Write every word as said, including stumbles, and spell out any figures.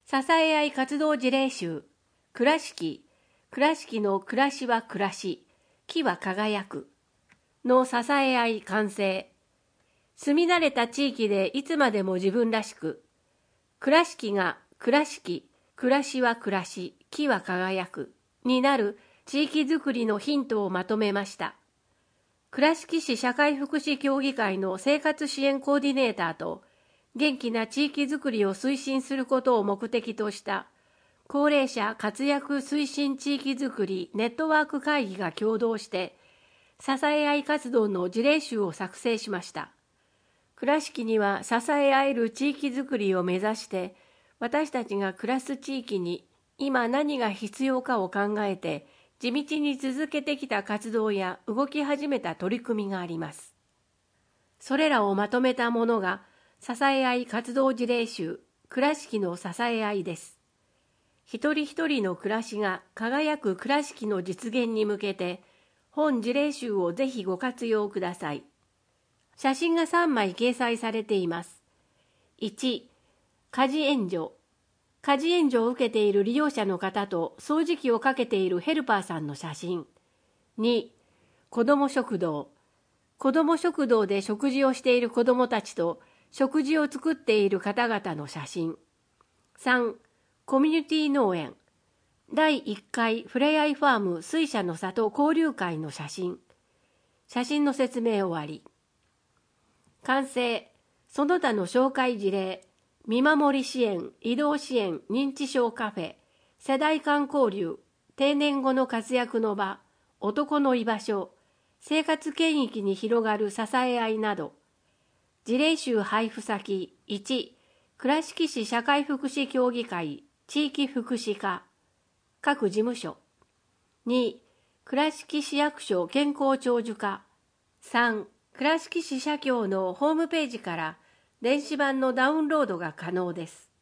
支え合い活動事例集、倉敷、倉敷の暮らしは暮らし、木は輝くの支え合い完成。住み慣れた地域でいつまでも自分らしく、倉敷が倉敷、暮らしは暮らし、木は輝くになる地域づくりのヒントをまとめました。倉敷市社会福祉協議会の生活支援コーディネーターと、元気な地域づくりを推進することを目的とした高齢者活躍推進地域づくりネットワーク会議が共同して支え合い活動の事例集を作成しました。倉敷には支え合える地域づくりを目指して私たちが暮らす地域に今何が必要かを考えて地道に続けてきた活動や動き始めた取り組みがあります。それらをまとめたものが支え合い活動事例集、倉敷の支え合いです。一人一人の暮らしが輝く倉敷の実現に向けて、本事例集をぜひご活用ください。写真がさんまい掲載されています。いち、家事援助。家事援助を受けている利用者の方と掃除機をかけているヘルパーさんの写真。に、子ども食堂。子ども食堂で食事をしている子どもたちと食事を作っている方々の写真。さん、コミュニティ農園。だいいっかいふれあいファーム水車の里交流会の写真。写真の説明終わり。完成。その他の紹介事例。見守り支援、移動支援、認知症カフェ、世代間交流、定年後の活躍の場、男の居場所、生活圏域に広がる支え合いなど。事例集配布先いち、倉敷市社会福祉協議会地域福祉課各事務所。に、倉敷市役所健康長寿課。さん、倉敷市社協のホームページから電子版のダウンロードが可能です。